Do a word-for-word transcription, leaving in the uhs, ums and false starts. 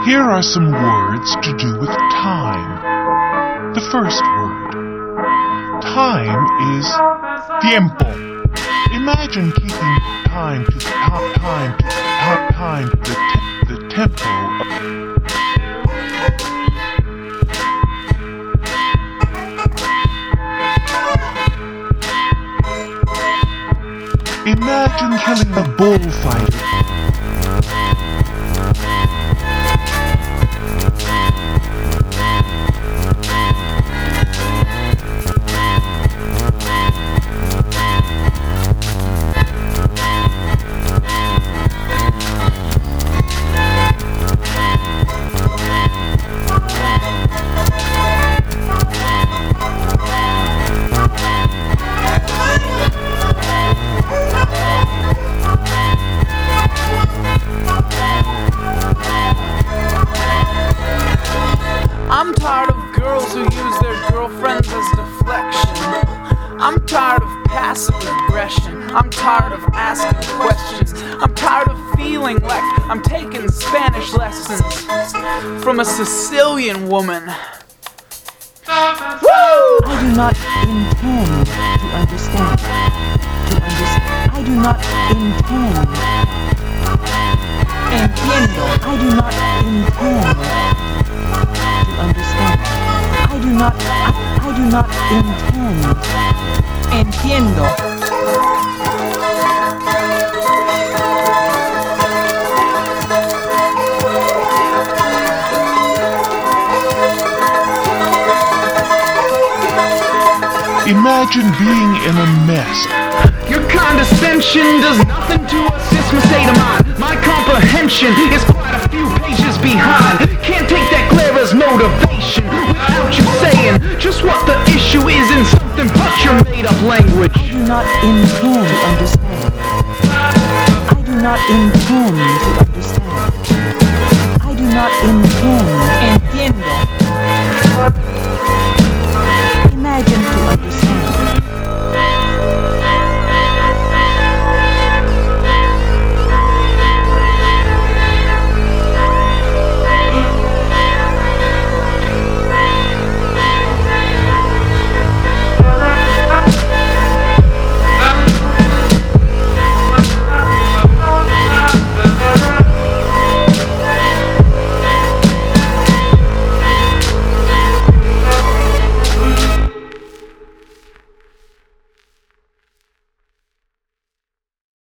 Here are some words to do with time. The first word. Time is tiempo. Imagine keeping time to the top time to the top time to the, te- the tempo of Imagine killing a bullfighter. I'm tired of girls who use their girlfriends as deflection. I'm tired of passive aggression. I'm tired of asking questions. I'm tired of feeling like I'm taking Spanish lessons from a Sicilian woman. Woo! I do not intend to understand. To understand. I do not intend. Entiendo. I do not intend to understand. I do not. I, I do not intend. Entiendo. Imagine being in a mess. Your condescension does nothing to assist my state of mind. My comprehension is quite a few pages behind. Can't take that glare as motivation without you saying just what the issue is in something but your made-up language. I do not intend to understand. I do not intend to understand. I do not intend. Entiendo.